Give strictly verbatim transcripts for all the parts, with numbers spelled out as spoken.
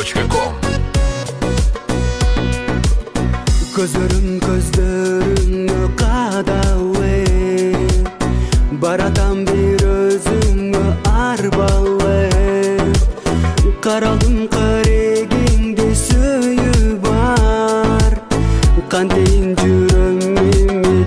точка ком. Көзөрүм көздөрүңө кадалы, баратам бир өзүңө арбалы. Каралдым карегиңди сүйүү бар, кантейин жүрөмүмү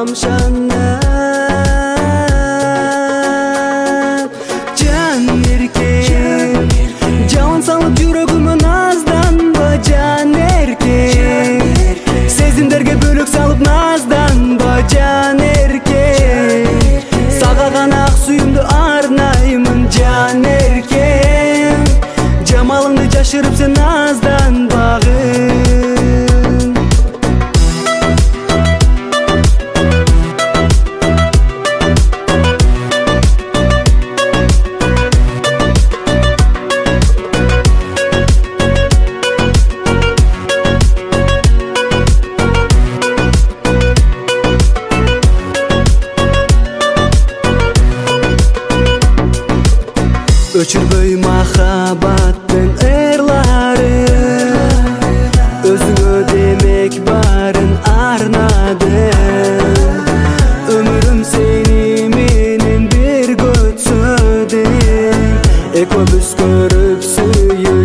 тамшанып. Жан эркек, жауын салып жүрөгүмө назданба. Жан эркек, сезимдерге бөлөк салып назданба. Жан эркек, сага гана ак сүйүмдү арнаймын. Жан эркек, жамалыңды жашырып сен назданбагын. Өчүрбөй махабаттын ырлары, өзүңө демек барын арнадым. Өмүрүм сени менен бирге өтсө дейм, экөөбүз көрүп сүйүү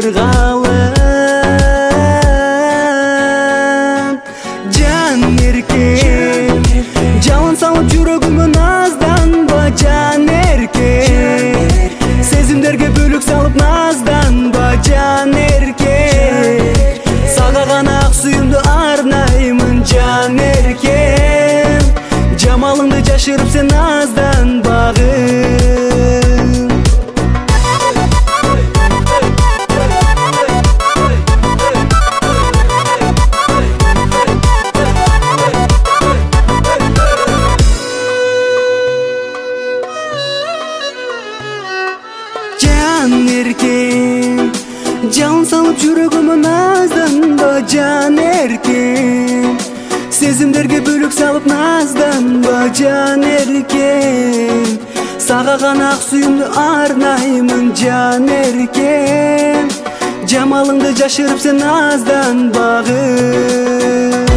жыргалым. Жан эркек, жауын салып жүрөгүмө назданба. Жан эркек, сезимдерге бөлөк салып назданба. Жан эркек, сага гана ак сүйүмдү арнаймын. Жан эркек, жамалыңды жашырып сен назданбагын. Жан эркек, жауын салып жүрөгүмө назданба. Жан эркек, сезимдерге бөлөк салып назданба. Жан эркек, сага гана ак сүйүмдү арнаймын. Жан эркек, жамалыңды жашырып сен назданбагын.